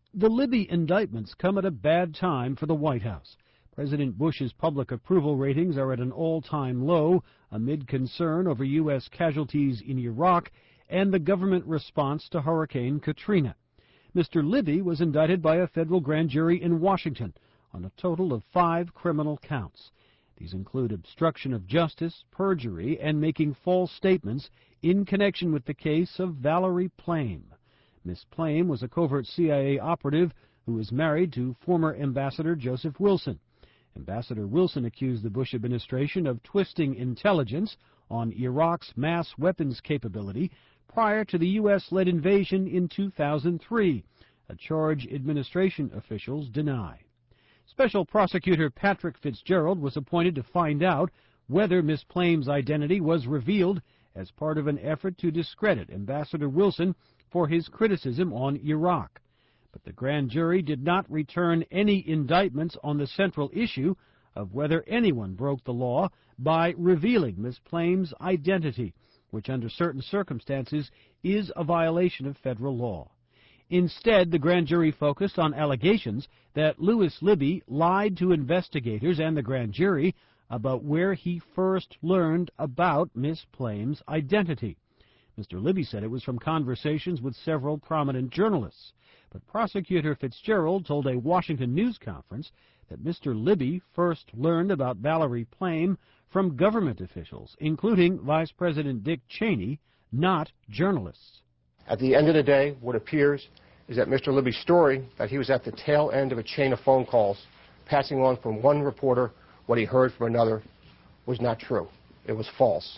The Libby indictments come at a bad time for the White House. President Bush's public approval ratings are at an all-time low amid concern over U.S. casualties in Iraq and the government response to Hurricane Katrina. Mr. Libby was indicted by a federal grand jury in Washington on a total of 5 criminal counts. These include obstruction of justice, perjury, and making false statements in connection with the case of Valerie Plame. Miss Plame was a covert CIA operative who was married to former Ambassador Joseph Wilson. Ambassador Wilson accused the Bush administration of twisting intelligence on Iraq's mass weapons capability prior to the U.S.-led invasion in 2003, a charge administration officials deny. Special Prosecutor Patrick Fitzgerald was appointed to find out whether Miss Plame's identity was revealed as part of an effort to discredit Ambassador Wilson for his criticism on Iraq. But the grand jury did not return any indictments on the central issue of whether anyone broke the law by revealing Miss Plame's identity, which under certain circumstances is a violation of federal law. Instead, the grand jury focused on allegations that Louis Libby lied to investigators and the grand jury about where he first learned about Miss Plame's identity. Mr. Libby said it was from conversations with several prominent journalists, but Prosecutor Fitzgerald told a Washington news conference that Mr. Libby first learned about Valerie Plame from government officials, including Vice President Dick Cheney, not journalists. At the end of the day, what appears is that Mr. Libby's story that he was at the tail end of a chain of phone calls, passing on from one reporter what he heard from another, was not true. It was false.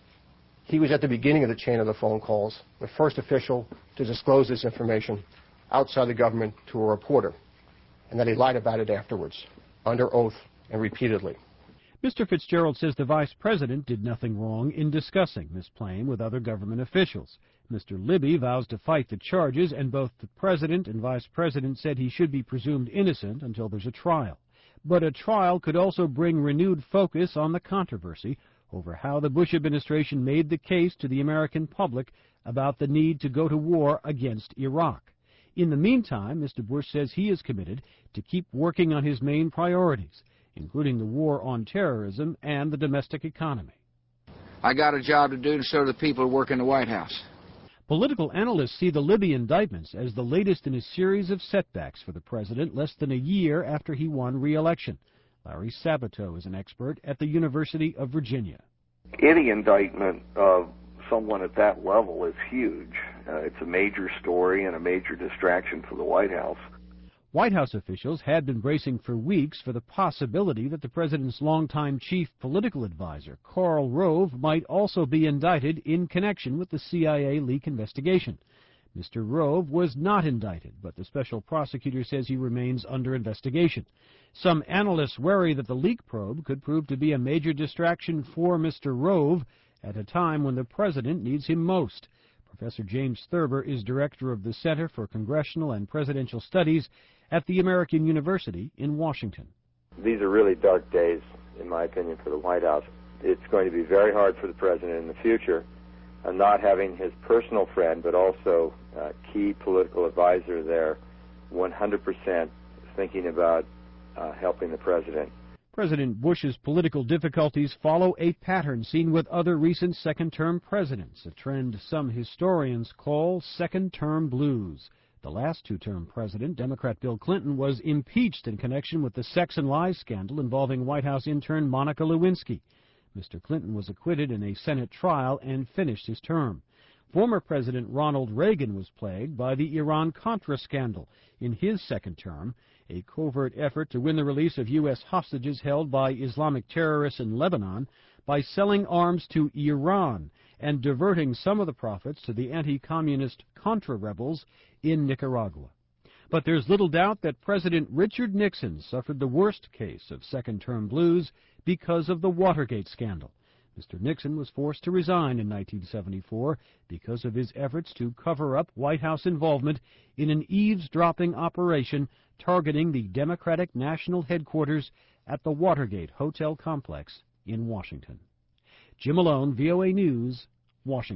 He was at the beginning of the chain of the phone calls, the first official to disclose this information outside the government to a reporter, and that he lied about it afterwards, under oath and repeatedly. Mr. Fitzgerald says the Vice President did nothing wrong in discussing Miss Plame with other government officials. Mr. Libby vows to fight the charges, and both the President and Vice President said he should be presumed innocent until there's a trial. But a trial could also bring renewed focus on the controversy over how the Bush administration made the case to the American public about the need to go to war against Iraq. In the meantime, Mr. Bush says he is committed to keep working on his main priorities, including the war on terrorism and the domestic economy. I got a job to do, and so do the people who work in the White House. Political analysts see the Libby indictments as the latest in a series of setbacks for the president less than a year after he won re-election. Larry Sabato is an expert at the University of Virginia. Any indictment of someone at that level is huge. It's a major story and a major distraction for the White House. White House officials had been bracing for weeks for the possibility that the president's longtime chief political advisor, Karl Rove, might also be indicted in connection with the CIA leak investigation. Mr. Rove was not indicted, but the special prosecutor says he remains under investigation. Some analysts worry that the leak probe could prove to be a major distraction for Mr. Rove at a time when the president needs him most. Professor James Thurber is director of the Center for Congressional and Presidential Studies at the American University in Washington. These are really dark days, in my opinion, for the White House. It's going to be very hard for the president in the future, not having his personal friend, but also key political advisor there, 100% thinking about helping the president. President Bush's political difficulties follow a pattern seen with other recent second-term presidents, a trend some historians call second-term blues. The last two-term president, Democrat Bill Clinton, was impeached in connection with the sex and lies scandal involving White House intern Monica Lewinsky. Mr. Clinton was acquitted in a Senate trial and finished his term. Former President Ronald Reagan was plagued by the Iran-Contra scandal in his second term, a covert effort to win the release of U.S. hostages held by Islamic terrorists in Lebanon by selling arms to Iran and diverting some of the profits to the anti-communist Contra rebels in Nicaragua. But there's little doubt that President Richard Nixon suffered the worst case of second-term blues because of the Watergate scandal. Mr. Nixon was forced to resign in 1974 because of his efforts to cover up White House involvement in an eavesdropping operation targeting the Democratic National Headquarters at the Watergate Hotel complex in Washington. Jim Malone, VOA News, Washington.